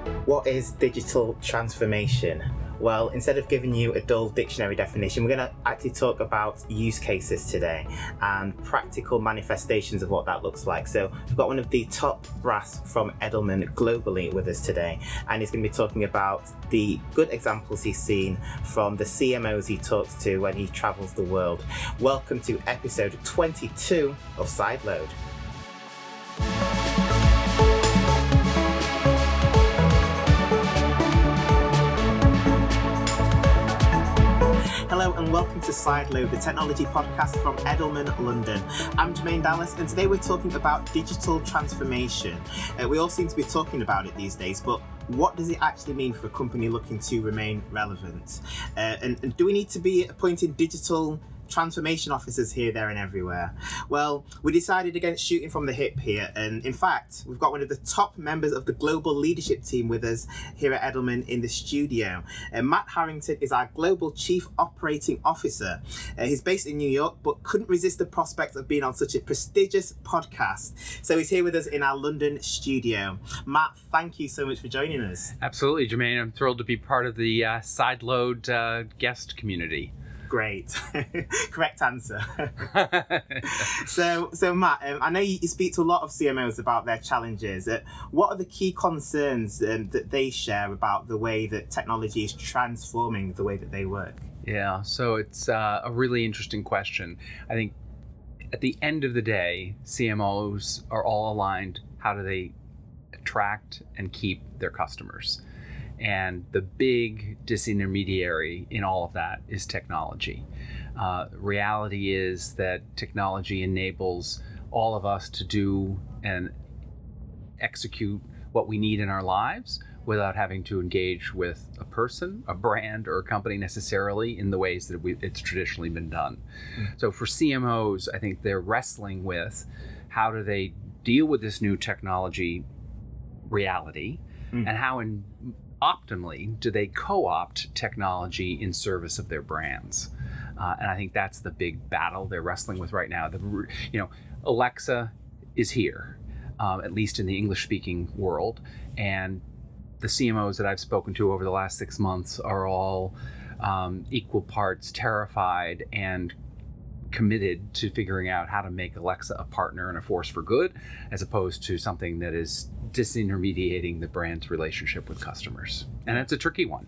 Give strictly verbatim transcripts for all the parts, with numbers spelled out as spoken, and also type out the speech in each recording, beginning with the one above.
What is digital transformation? Well, instead of giving you a dull dictionary definition, we're going to actually talk about use cases today and practical manifestations of what that looks like. So we've got one of the top brass from Edelman globally with us today, and he's going to be talking about the good examples he's seen from the C M Os he talks to when he travels the world. Welcome to episode twenty-two of Sideload. Hello and welcome to Sideload, the technology podcast from Edelman London. I'm Jermaine Dallas, and today we're talking about digital transformation. Uh, we all seem to be talking about it these days, but what does it actually mean for a company looking to remain relevant? Uh, and, and do we need to be appointing digital transformation officers here, there and everywhere? Well, we decided against shooting from the hip here, and in fact we've got one of the top members of the global leadership team with us here at Edelman in the studio. uh, Matt Harrington is our global chief operating officer. Uh, he's based in New York but couldn't resist the prospect of being on such a prestigious podcast, so he's here with us in our London studio. Matt, thank you so much for joining us. Absolutely, Jermaine. I'm thrilled to be part of the uh, Sideload uh, guest community. Great. Correct answer. so, so Matt, um, I know you, you speak to a lot of C M Os about their challenges. Uh, what are the key concerns um, that they share about the way that technology is transforming the way that they work? Yeah, so it's uh, a really interesting question. I think at the end of the day, C M Os are all aligned. How do they attract and keep their customers? And the big disintermediary in all of that is technology. Uh, reality is that technology enables all of us to do and execute what we need in our lives without having to engage with a person, a brand, or a company necessarily in the ways that we, it's traditionally been done. Mm-hmm. So for C M Os, I think they're wrestling with how do they deal with this new technology reality, mm-hmm. and how in optimally do they co-opt technology in service of their brands. Uh, and I think that's the big battle they're wrestling with right now. The, you know, Alexa is here, um, at least in the English-speaking world, and the C M Os that I've spoken to over the last six months are all um, equal parts terrified and committed to figuring out how to make Alexa a partner and a force for good, as opposed to something that is disintermediating the brand's relationship with customers. And it's a tricky one.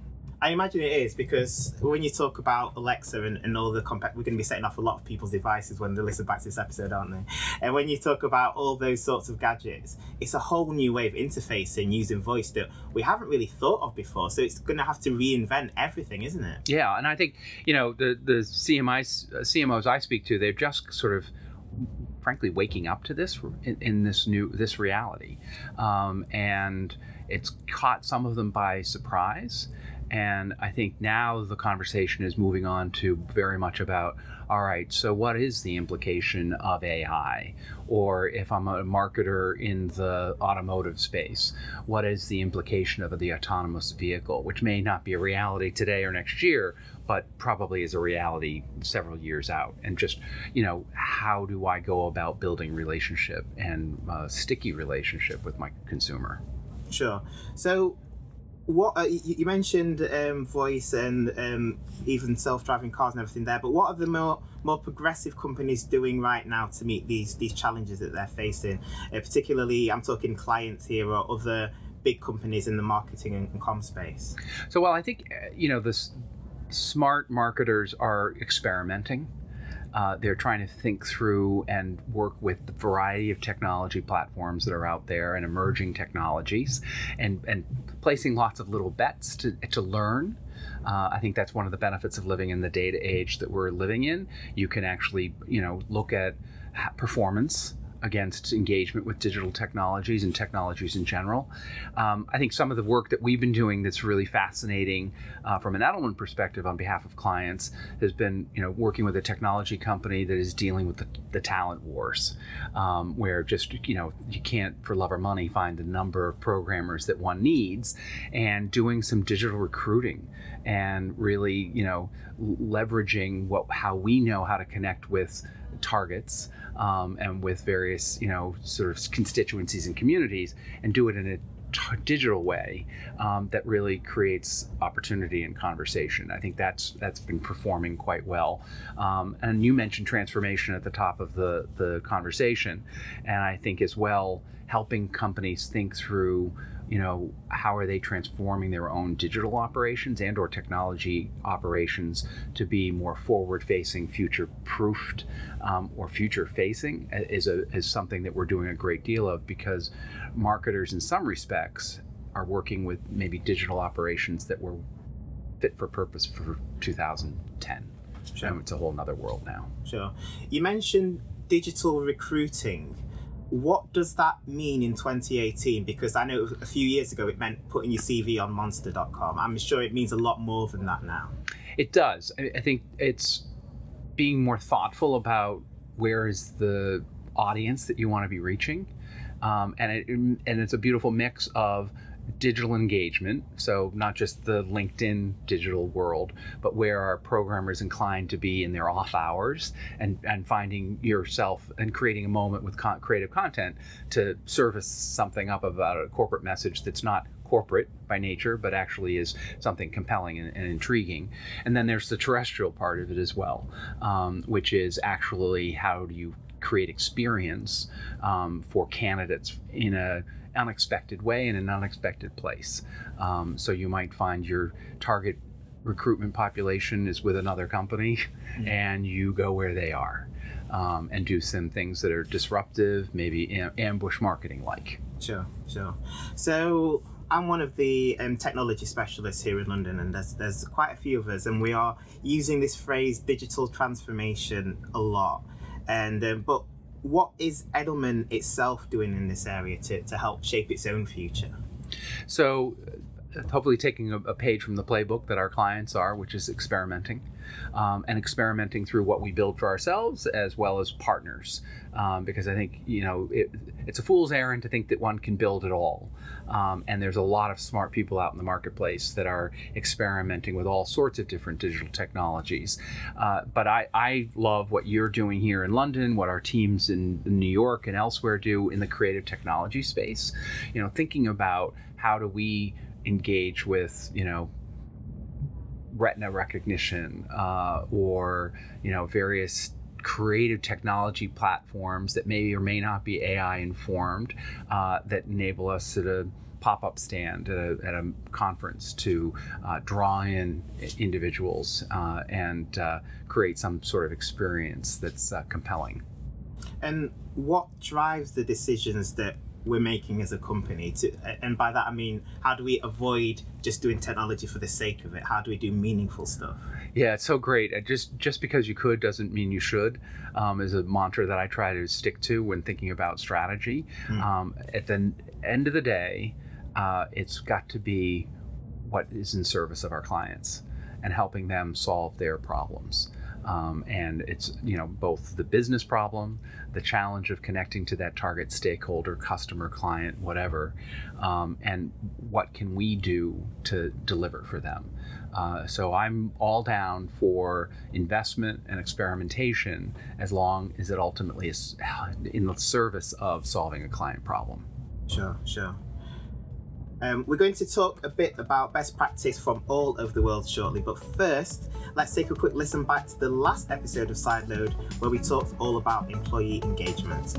I imagine it is, because when you talk about Alexa and, and all the compact, we're going to be setting off a lot of people's devices when they listen back to this episode, aren't they? And when you talk about all those sorts of gadgets, it's a whole new way of interfacing using voice that we haven't really thought of before. So it's going to have to reinvent everything, isn't it? Yeah, and I think, you know, the, the C M Is, C M Os I speak to, they're just sort of frankly waking up to this in, in this new this reality, um, and it's caught some of them by surprise. And I think now the conversation is moving on to very much about, all right, so what is the implication of A I? Or if I'm a marketer in the automotive space, what is the implication of the autonomous vehicle, which may not be a reality today or next year, but probably is a reality several years out. And just, you know, how do I go about building relationship and a sticky relationship with my consumer? Sure. So what uh, you, you mentioned um, voice and um, even self-driving cars and everything there, but what are the more more progressive companies doing right now to meet these these challenges that they're facing? Uh, particularly, I'm talking clients here or other big companies in the marketing and, and comm space. So, well, I think uh, you know the s- smart marketers are experimenting. Uh, they're trying to think through and work with the variety of technology platforms that are out there and emerging technologies, and, and placing lots of little bets to, to learn. Uh, I think that's one of the benefits of living in the data age that we're living in. You can actually, you know, look at performance against engagement with digital technologies and technologies in general. Um, I think some of the work that we've been doing that's really fascinating uh, from an Edelman perspective on behalf of clients has been, you know, working with a technology company that is dealing with the, the talent wars, um, where just, you know, you can't for love or money find the number of programmers that one needs, and doing some digital recruiting and really, you know, leveraging what how we know how to connect with targets um, and with various, you know, sort of constituencies and communities, and do it in a t- digital way um, that really creates opportunity and conversation. I think that's that's been performing quite well. Um, and you mentioned transformation at the top of the, the conversation. And I think as well, helping companies think through, you know, how are they transforming their own digital operations and or technology operations to be more forward-facing, future-proofed, um, or future-facing is a is something that we're doing a great deal of, because marketers in some respects are working with maybe digital operations that were fit for purpose for two thousand ten. Sure. And it's a whole nother world now. Sure. You mentioned digital recruiting. What does that mean in twenty eighteen? Because I know a few years ago it meant putting your C V on monster dot com. I'm sure it means a lot more than that now. It does. I think it's being more thoughtful about where is the audience that you want to be reaching. Um, and it and it's a beautiful mix of digital engagement, so not just the LinkedIn digital world, but where are programmers inclined to be in their off hours, and, and finding yourself and creating a moment with con- creative content to service something up about a corporate message that's not corporate by nature, but actually is something compelling and, and intriguing. And then there's the terrestrial part of it as well, um, which is actually how do you create experience um, for candidates in a unexpected way in an unexpected place. Um, so you might find your target recruitment population is with another company, mm-hmm. and you go where they are um, and do some things that are disruptive, maybe am- ambush marketing like. Sure, sure. So I'm one of the um, technology specialists here in London, and there's, there's quite a few of us, and we are using this phrase digital transformation a lot. And um, but what is Edelman itself doing in this area to, to help shape its own future? So uh, hopefully taking a, a page from the playbook that our clients are, which is experimenting, um, and experimenting through what we build for ourselves as well as partners. Um, because I think, you know, it, it's a fool's errand to think that one can build it all. Um, and there's a lot of smart people out in the marketplace that are experimenting with all sorts of different digital technologies. Uh, but I, I love what you're doing here in London, what our teams in New York and elsewhere do in the creative technology space. You know, thinking about how do we engage with, you know, retina recognition uh, or, you know, various creative technology platforms that may or may not be A I informed, uh, that enable us at a pop-up stand at a, at a conference to uh, draw in individuals uh, and uh, create some sort of experience that's uh, compelling. And what drives the decisions that we're making as a company? To, and by that I mean, how do we avoid just doing technology for the sake of it? How do we do meaningful stuff? Yeah, it's so great. Just just because you could doesn't mean you should, um, is a mantra that I try to stick to when thinking about strategy. Mm. Um, at the end of the day, uh, it's got to be what is in service of our clients and helping them solve their problems. Um, and it's, you know, both the business problem, the challenge of connecting to that target stakeholder, customer, client, whatever, um, and what can we do to deliver for them. Uh, so I'm all down for investment and experimentation as long as it ultimately is in the service of solving a client problem. Sure, sure. Um, we're going to talk a bit about best practice from all over the world shortly, but first, let's take a quick listen back to the last episode of Sideload, where we talked all about employee engagement.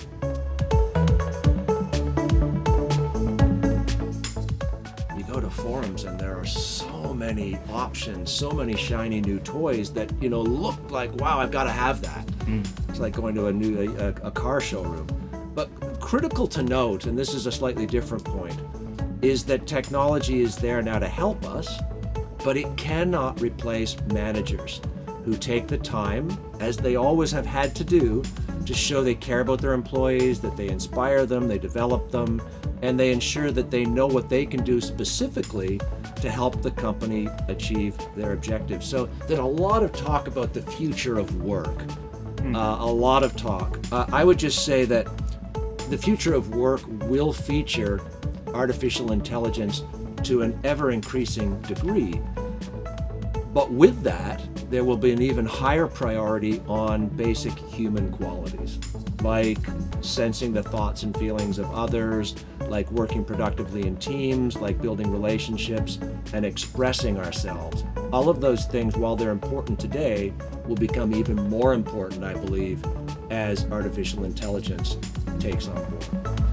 You go to forums and there are so many options, so many shiny new toys that, you know, look like, wow, I've got to have that. Mm. It's like going to a new a, a car showroom. But critical to note, and this is a slightly different point, is that technology is there now to help us, but it cannot replace managers who take the time, as they always have had to do, to show they care about their employees, that they inspire them, they develop them, and they ensure that they know what they can do specifically to help the company achieve their objectives. So there's a lot of talk about the future of work, mm. uh, a lot of talk. Uh, I would just say that the future of work will feature artificial intelligence to an ever-increasing degree. But with that, there will be an even higher priority on basic human qualities, like sensing the thoughts and feelings of others, like working productively in teams, like building relationships, and expressing ourselves. All of those things, while they're important today, will become even more important, I believe, as artificial intelligence takes on board.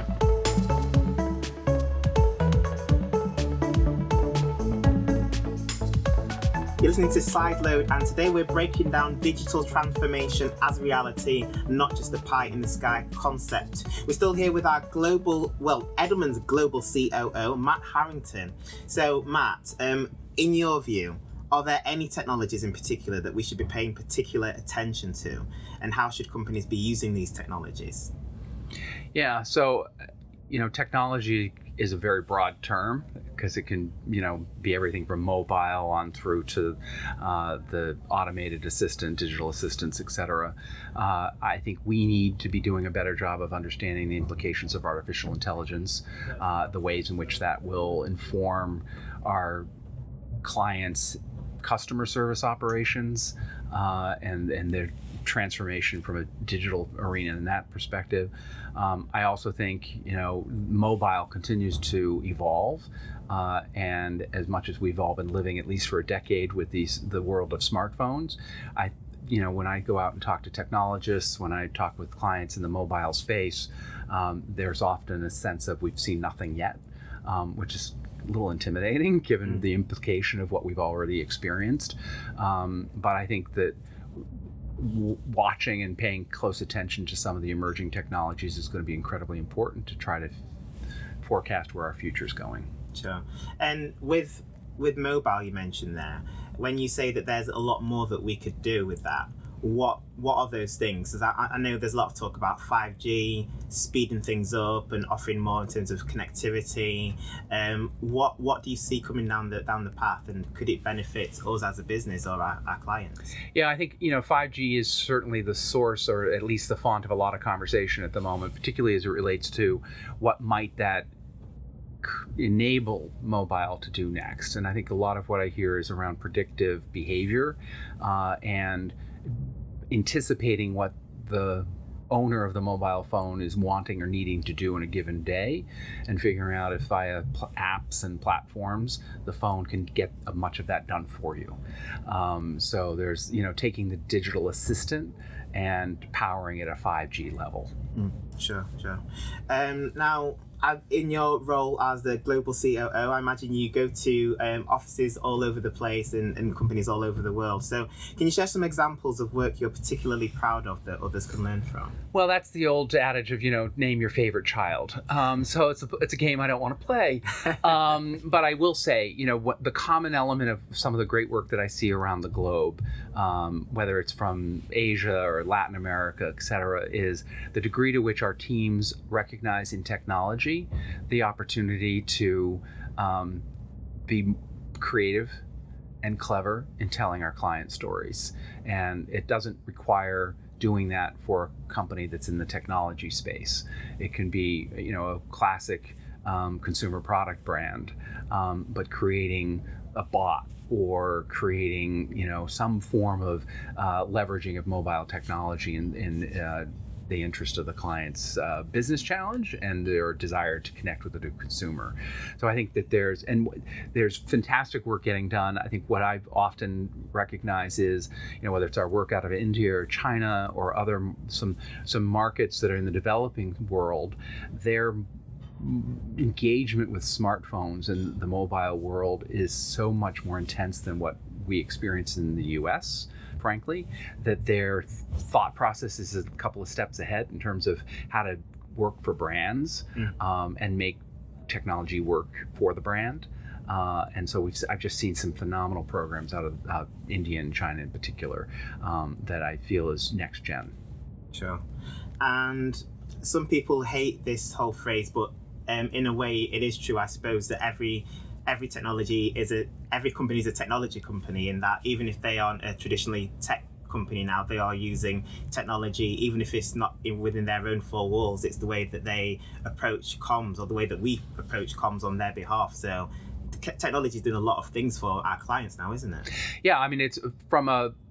You're listening to Sideload, and today we're breaking down digital transformation as reality, not just a pie in the sky concept. We're still here with our global, well, Edelman's global C O O, Matt Harrington. So, Matt, um, in your view, are there any technologies in particular that we should be paying particular attention to, and how should companies be using these technologies? Yeah, so, you know, technology is a very broad term because it can, you know, be everything from mobile on through to uh, the automated assistant, digital assistants, et cetera. Uh, I think we need to be doing a better job of understanding the implications of artificial intelligence, uh, the ways in which that will inform our clients' customer service operations uh, and, and their transformation from a digital arena in that perspective. Um, I also think, you know, mobile continues to evolve. Uh, and as much as we've all been living, at least for a decade, with these the world of smartphones, I, you know, when I go out and talk to technologists, when I talk with clients in the mobile space, um, there's often a sense of we've seen nothing yet, um, which is a little intimidating given mm-hmm. the implication of what we've already experienced. Um, but I think that w- watching and paying close attention to some of the emerging technologies is going to be incredibly important to try to f- forecast where our future is going. Sure. And with with mobile, you mentioned there, when you say that there's a lot more that we could do with that, what what are those things? Because I, I know there's a lot of talk about five G, speeding things up and offering more in terms of connectivity. Um, what what do you see coming down the down the path, and could it benefit us as a business or our, our clients? Yeah, I think, you know, five G is certainly the source, or at least the font of a lot of conversation at the moment, particularly as it relates to what might that enable mobile to do next. And I think a lot of what I hear is around predictive behavior uh, and anticipating what the owner of the mobile phone is wanting or needing to do in a given day, and figuring out if via pl- apps and platforms the phone can get much of that done for you. Um, so there's, you know, taking the digital assistant and powering it at a five G level. Mm, sure, sure. Um, now, in your role as the global C O O, I imagine you go to um, offices all over the place and, and companies all over the world. So can you share some examples of work you're particularly proud of that others can learn from? Well, that's the old adage of, you know, name your favorite child. Um, so it's a, it's a game I don't want to play. Um, but I will say, you know, what the common element of some of the great work that I see around the globe, um, whether it's from Asia or Latin America, et cetera, is the degree to which our teams recognize in technology the opportunity to um, be creative and clever in telling our client stories. And it doesn't require doing that for a company that's in the technology space. It can be, you know, a classic um, consumer product brand, um, but creating a bot or creating, you know, some form of uh, leveraging of mobile technology in, in uh, the interest of the client's uh, business challenge and their desire to connect with the consumer. So I think that there's, and there's fantastic work getting done. I think what I've often recognized is, you know, whether it's our work out of India or China or other, some, some markets that are in the developing world, their engagement with smartphones and the mobile world is so much more intense than what we experience in the U S, frankly, that their thought process is a couple of steps ahead in terms of how to work for brands mm. um, and make technology work for the brand. Uh, and so we've I've just seen some phenomenal programs out of uh, India and China in particular um, that I feel is next gen. Sure. And some people hate this whole phrase, but um, in a way it is true, I suppose, that every every technology is a every company is a technology company, in that even if they aren't a traditionally tech company now, they are using technology, even if it's not in, within their own four walls. It's the way that they approach comms, or the way that we approach comms on their behalf. So technology is doing a lot of things for our clients now, isn't it? Yeah, I mean, it's from a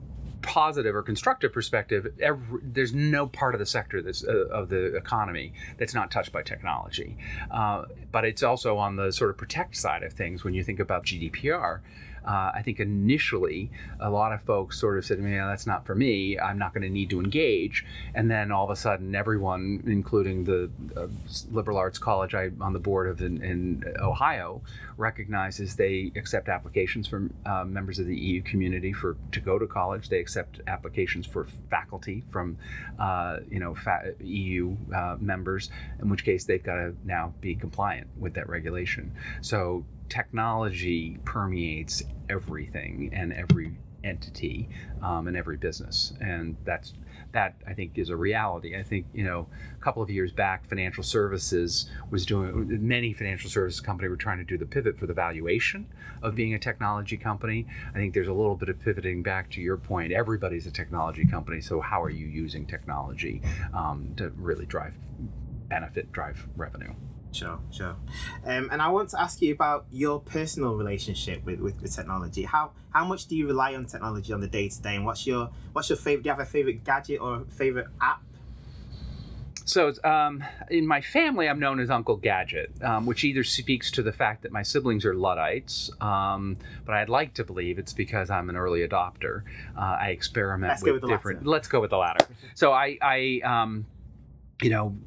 positive or constructive perspective, every, there's no part of the sector that's uh, of the economy that's not touched by technology. Uh, but it's also on the sort of protect side of things. When you think about G D P R, uh, I think initially a lot of folks sort of said, "Yeah, that's not for me. I'm not going to need to engage." And then all of a sudden, everyone, including the uh, liberal arts college I'm on the board of in, in Ohio, recognizes they accept applications from uh, members of the E U community for to go to college. They accept applications for faculty from uh, you know fa- E U uh, members, in which case they've got to now be compliant with that regulation. So technology permeates everything and every entity um, and every business, and that's that I think is a reality. I think, you know, a couple of years back, financial services was doing, many financial services companies were trying to do the pivot for the valuation of being a technology company. I think there's a little bit of pivoting back to your point. Everybody's a technology company, so how are you using technology um, to really drive benefit, drive revenue? Sure, sure. Um, and I want to ask you about your personal relationship with, with, with technology. How how much do you rely on technology on the day to day? And what's your what's your favorite? Do you have a favorite gadget or favorite app? So um, in my family, I'm known as Uncle Gadget, um, which either speaks to the fact that my siblings are Luddites, um, but I'd like to believe it's because I'm an early adopter. Uh, I experiment let's with, go with the different. latter. Let's go with the latter. So I, I um, you know.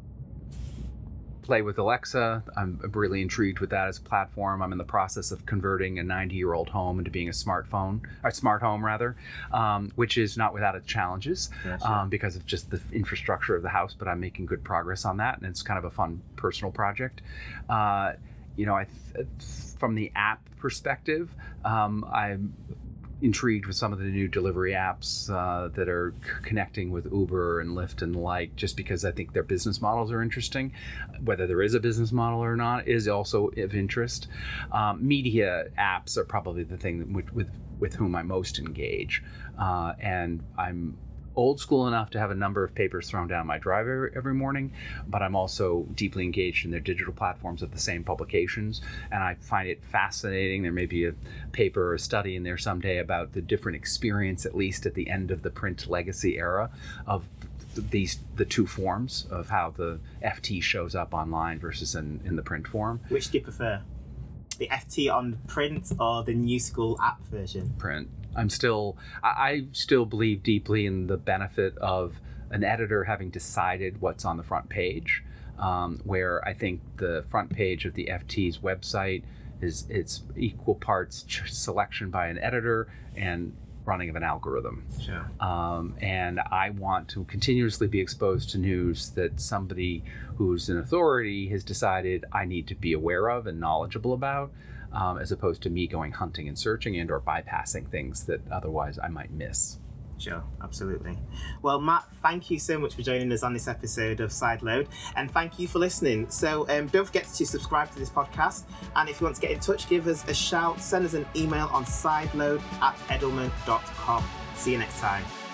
play with Alexa. I'm really intrigued with that as a platform. I'm in the process of converting a ninety-year-old home into being a smartphone, or smart home rather, um, which is not without its challenges Yeah, sure. um, because of just the infrastructure of the house. But I'm making good progress on that, and it's kind of a fun personal project. Uh, you know, I th- from the app perspective, um, I'm intrigued with some of the new delivery apps uh, that are c- connecting with Uber and Lyft and the like, just because I think their business models are interesting. Whether there is a business model or not is also of interest. Um, media apps are probably the thing that with, with, with whom I most engage. Uh, and I'm old school enough to have a number of papers thrown down my driveway every morning, but I'm also deeply engaged in their digital platforms of the same publications, and I find it fascinating. There may be a paper or a study in there someday about the different experience, at least at the end of the print legacy era, of these the two forms of how the F T shows up online versus in, in the print form. Which do you prefer? The F T on print or the new school app version? Print. I'm still, I, I still believe deeply in the benefit of an editor having decided what's on the front page, um, where I think the front page of the F T's website is it's equal parts ch- selection by an editor and running of an algorithm. Sure. Um, and I want to continuously be exposed to news that somebody who's an authority has decided I need to be aware of and knowledgeable about, um, as opposed to me going hunting and searching and or bypassing things that otherwise I might miss. Sure, absolutely. Well, Matt, thank you so much for joining us on this episode of Sideload, and thank you for listening. So um, don't forget to subscribe to this podcast, and if you want to get in touch, give us a shout, send us an email on sideload at edelman dot com. See you next time.